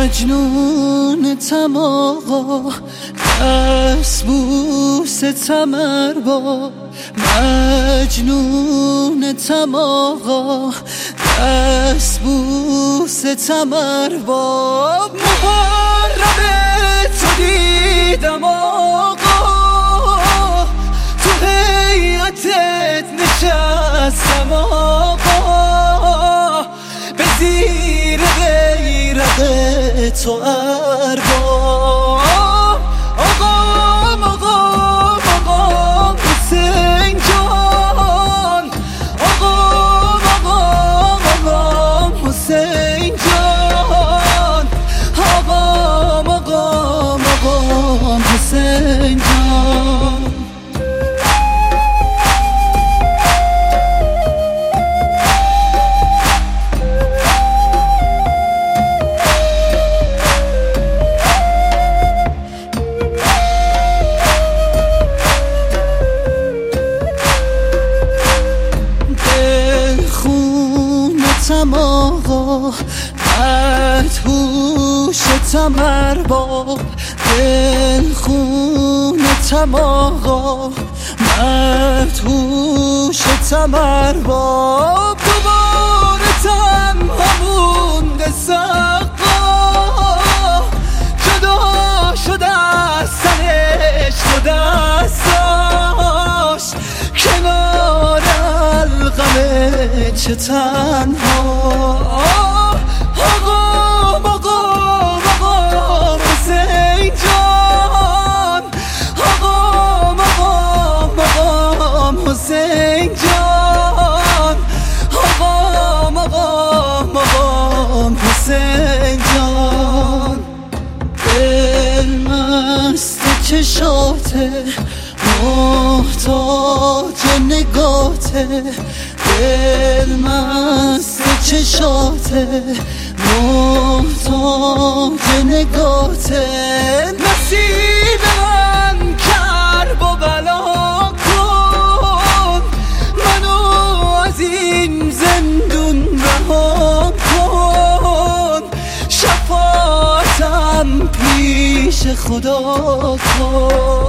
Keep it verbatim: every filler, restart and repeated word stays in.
مجنونتم آقا، دست بوستم ارباب. مجنونتم آقا، دست بوستم ارباب. محرم تو دیدم آقا، تو هیئتت نشستم آقا، به زیر غیرت تو ارباب. آقام آقام آقام حسین جان، آقام آقام آقام حسین جان، آقام آقام آقام حسین جان. خونتم آقا، مدهوشتم ارباب. دل خونتم آقا، مدهوشتم ارباب. دوباره تم همون سقا، جدا شده از سرش و دستاش، کنار القم چه تنها. آقام آقام آقام حسین جان، آقام آقام آقام حسین جان، آقام آقام آقام حسین جان. دل مست چشاته، محتاج نگاته. دل مست چشاته، محتاج نگاته. نصیب من کرب و بلا کن، منو از این زندون رها کن. شفاعتم پیش خدا کن.